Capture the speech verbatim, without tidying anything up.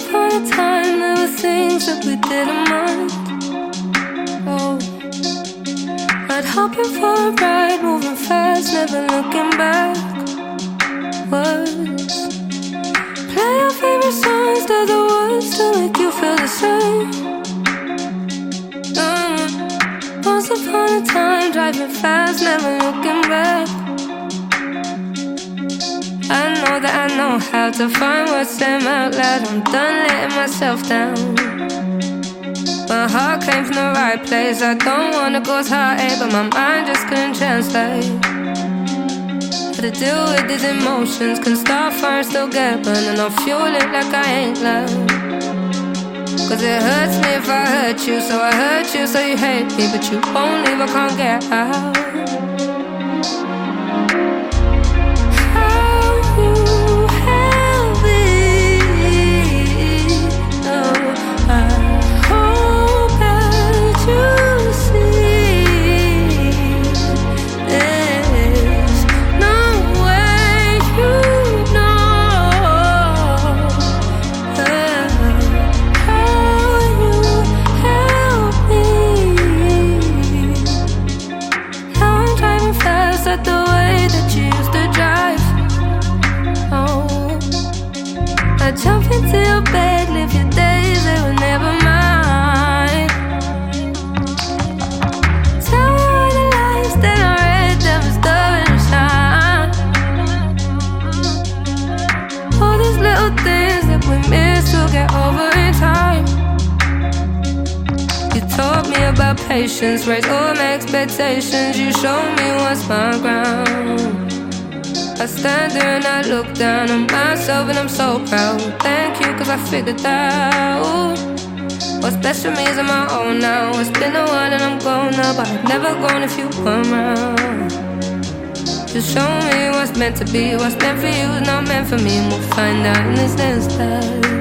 upon a time there were things that we didn't mind. Oh, I'd hop in for a ride, moving fast, never looking back. Words, play your favorite songs, does the words still make you feel the same? Mm. Once upon a time, driving fast, never looking back. I know that I know how to find words, say them out loud. I'm done letting myself down. My heart came from the right place. I don't wanna go as heartache, but my mind just couldn't translate. How to deal with these emotions, can start fire, still get burned, and I'll fuel it like I ain't learned. Cause it hurts me if I hurt you, so I hurt you, so you hate me, but you won't leave, I can't get out. Jump into your bed, live your days, they were never mine. Tell me all the lies that I read, them is double shine. All these little things that we miss, we'll get over in time. You taught me about patience, raise all my expectations. You showed me what's my ground. I stand there and I look down on myself and I'm so proud. Thank you, cause I figured out what's best for me is on my own now. It's been a while and I'm gone now, but I've never gone if you weren't around. Just show me what's meant to be, what's meant for you is not meant for me, and we'll find out in this next life.